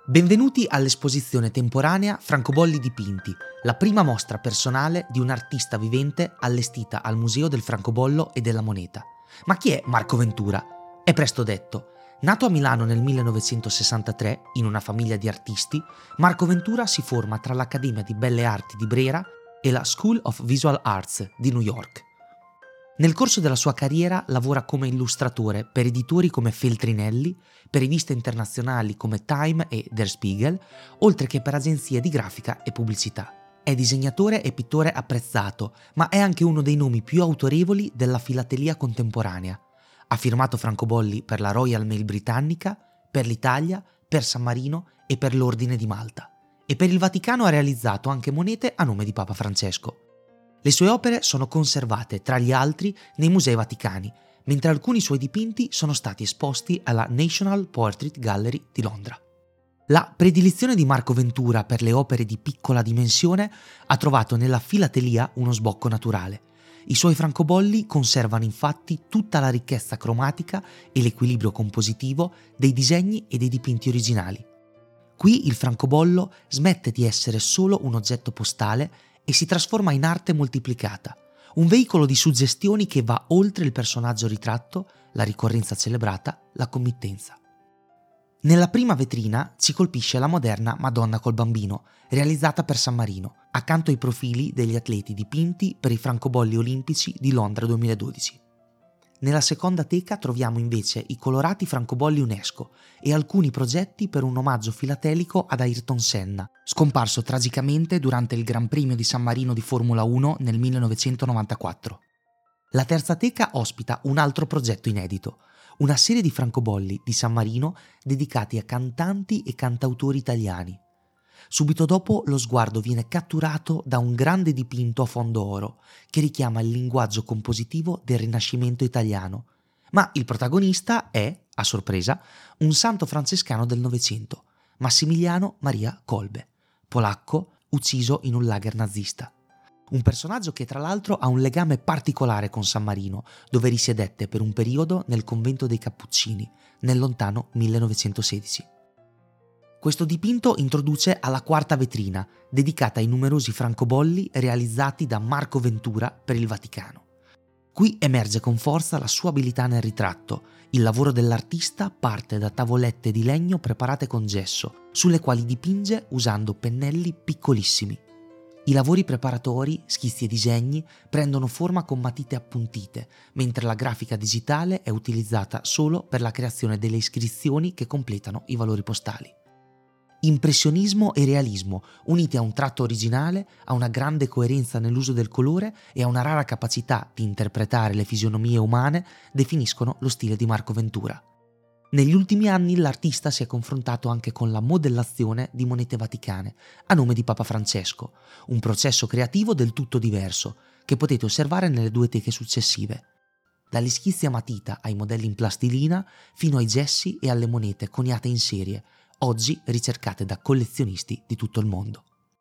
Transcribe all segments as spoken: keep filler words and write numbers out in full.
Benvenuti all'esposizione temporanea Francobolli dipinti, la prima mostra personale di un artista vivente allestita al Museo del Francobollo e della Moneta. Ma chi è Marco Ventura? È presto detto. Nato a Milano nel millenovecentosessantatré, in una famiglia di artisti, Marco Ventura si forma tra l'Accademia di Belle Arti di Brera e la School of Visual Arts di New York. Nel corso della sua carriera lavora come illustratore per editori come Feltrinelli, per riviste internazionali come Time e Der Spiegel, oltre che per agenzie di grafica e pubblicità. È disegnatore e pittore apprezzato, ma è anche uno dei nomi più autorevoli della filatelia contemporanea. Ha firmato francobolli per la Royal Mail britannica, per l'Italia, per San Marino e per l'Ordine di Malta. E per il Vaticano ha realizzato anche monete a nome di Papa Francesco. Le sue opere sono conservate, tra gli altri, nei musei vaticani, mentre alcuni suoi dipinti sono stati esposti alla National Portrait Gallery di Londra. La predilizione di Marco Ventura per le opere di piccola dimensione ha trovato nella filatelia uno sbocco naturale. I suoi francobolli conservano infatti tutta la ricchezza cromatica e l'equilibrio compositivo dei disegni e dei dipinti originali. Qui il francobollo smette di essere solo un oggetto postale e si trasforma in arte moltiplicata, un veicolo di suggestioni che va oltre il personaggio ritratto, la ricorrenza celebrata, la committenza. Nella prima vetrina ci colpisce la moderna Madonna col Bambino, realizzata per San Marino, accanto ai profili degli atleti dipinti per i francobolli olimpici di Londra duemiladodici. Nella seconda teca troviamo invece i colorati francobolli UNESCO e alcuni progetti per un omaggio filatelico ad Ayrton Senna, scomparso tragicamente durante il Gran Premio di San Marino di Formula uno nel millenovecentonovantaquattro. La terza teca ospita un altro progetto inedito, una serie di francobolli di San Marino dedicati a cantanti e cantautori italiani. Subito dopo lo sguardo viene catturato da un grande dipinto a fondo oro che richiama il linguaggio compositivo del Rinascimento italiano, ma il protagonista è, a sorpresa, un santo francescano del Novecento, Massimiliano Maria Kolbe, polacco ucciso in un lager nazista. Un personaggio che tra l'altro ha un legame particolare con San Marino, dove risiedette per un periodo nel convento dei Cappuccini, nel lontano millenovecentosedici. Questo dipinto introduce alla quarta vetrina, dedicata ai numerosi francobolli realizzati da Marco Ventura per il Vaticano. Qui emerge con forza la sua abilità nel ritratto. Il lavoro dell'artista parte da tavolette di legno preparate con gesso, sulle quali dipinge usando pennelli piccolissimi. I lavori preparatori, schizzi e disegni prendono forma con matite appuntite, mentre la grafica digitale è utilizzata solo per la creazione delle iscrizioni che completano i valori postali. Impressionismo e realismo, uniti a un tratto originale, a una grande coerenza nell'uso del colore e a una rara capacità di interpretare le fisionomie umane, definiscono lo stile di Marco Ventura. Negli ultimi anni l'artista si è confrontato anche con la modellazione di monete vaticane, a nome di Papa Francesco, un processo creativo del tutto diverso, che potete osservare nelle due teche successive. Dagli schizzi a matita ai modelli in plastilina, fino ai gessi e alle monete coniate in serie, oggi ricercate da collezionisti di tutto il mondo.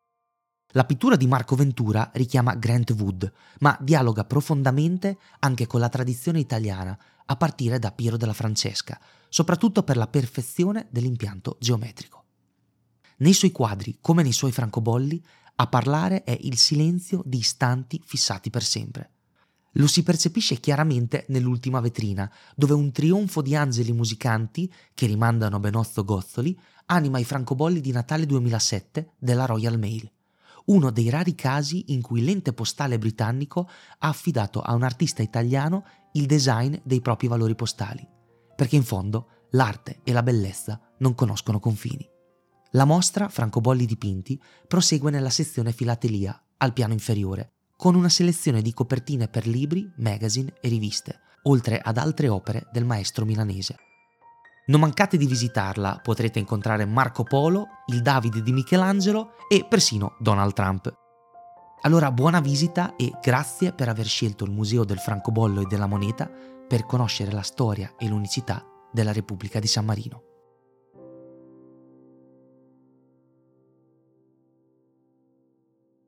La pittura di Marco Ventura richiama Grant Wood, ma dialoga profondamente anche con la tradizione italiana, a partire da Piero della Francesca, soprattutto per la perfezione dell'impianto geometrico. Nei suoi quadri, come nei suoi francobolli, a parlare è il silenzio di istanti fissati per sempre. Lo si percepisce chiaramente nell'ultima vetrina, dove un trionfo di angeli musicanti, che rimandano a Benozzo Gozzoli, anima i francobolli di Natale duemilasette della Royal Mail, uno dei rari casi in cui l'ente postale britannico ha affidato a un artista italiano il design dei propri valori postali, perché in fondo l'arte e la bellezza non conoscono confini. La mostra Francobolli dipinti prosegue nella sezione filatelia, al piano inferiore, con una selezione di copertine per libri, magazine e riviste, oltre ad altre opere del maestro milanese. Non mancate di visitarla, potrete incontrare Marco Polo, il Davide di Michelangelo e persino Donald Trump. Allora buona visita e grazie per aver scelto il Museo del Francobollo e della Moneta per conoscere la storia e l'unicità della Repubblica di San Marino.